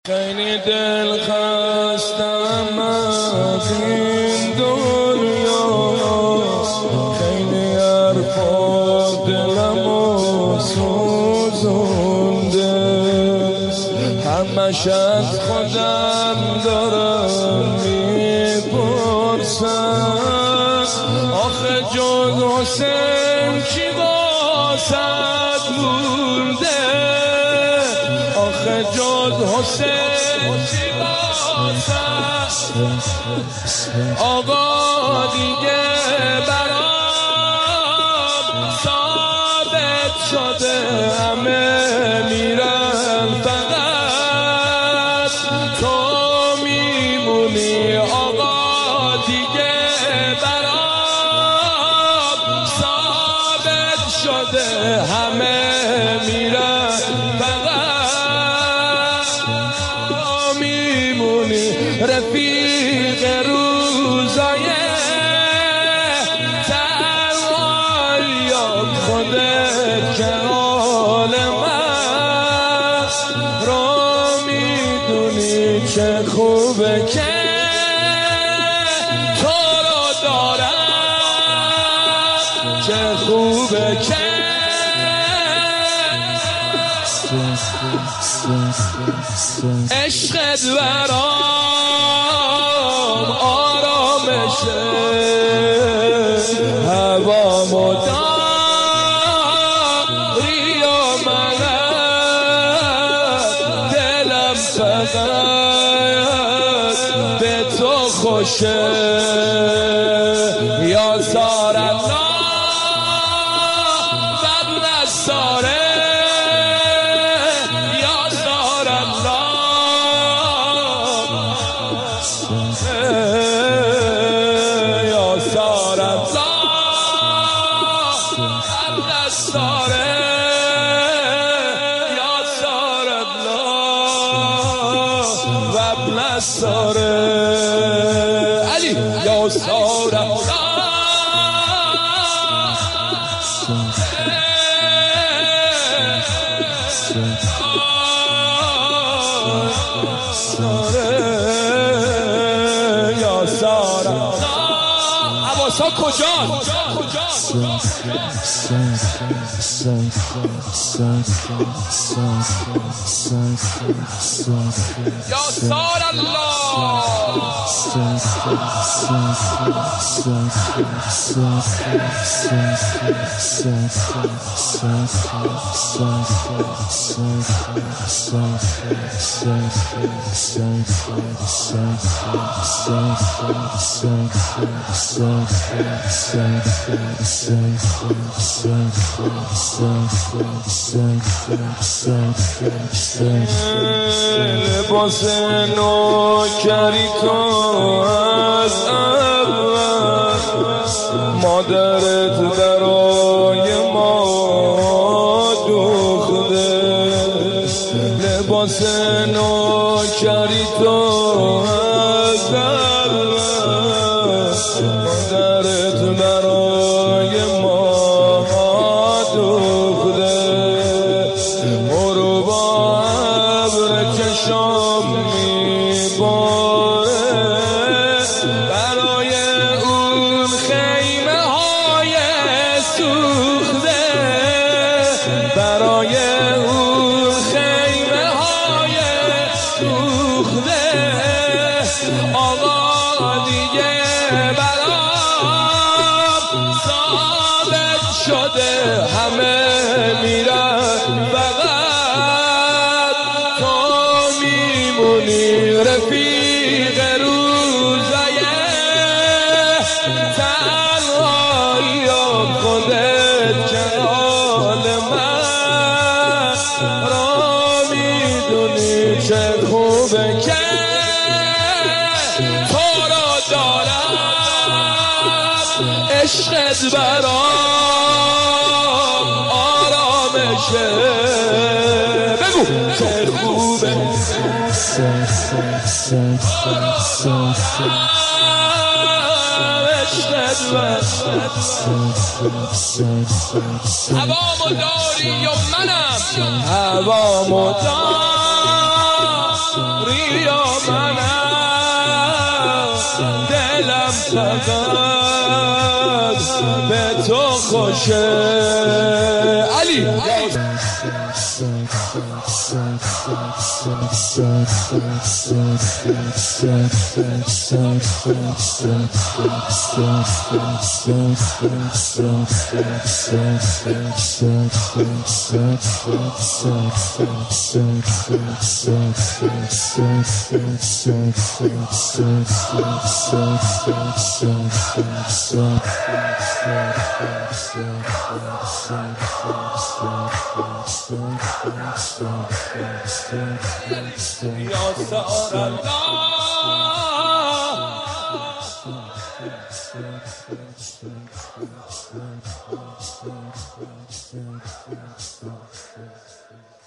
خیلی دل خستم از این دنیا، خیلی حرفا دلمو سوزونده، همش از خودم دارم میپرسم آخه جز حسین کی واسد مونده، آخه جز حسین کی واسد. آقا دیگه برام ثابت شده همه میرن فقط تو میمونی. آقا دیگه برام ثابت شده همه میرن فقط تو میمونی. رفیق روزای تنهاییات خودت که حال من رو میدونی، چه خوبه که تو رو دارم، چه خوبه که عشقت برام آرامشه، هوامو داری و منم دلم فقط به تو خوشه. یا سار الله قبل از ساره، ساره علی یا ساره یا ساره. حواسا کجان؟ یا سار الله لباس نوکری تو از اول مادرت برای ما دوخته، لباس نوکری تو از اول مادرت برای ما دوخته. برو با ابر چشام میباره برای اون خیمه های سوخته، برای اون خیمه های سوخته. آقا دیگه برام ثابت شده همه میرن فقط تو میمونی. رفیق روزای تنهایی و خودت که حال من را میدونی، چه خوبه که تو را دارم، عشقت برام آرامشه. بگو چه خوبه هوامو داری و منم هوامو دارم. فقط به تو خوشه علی یا سار الله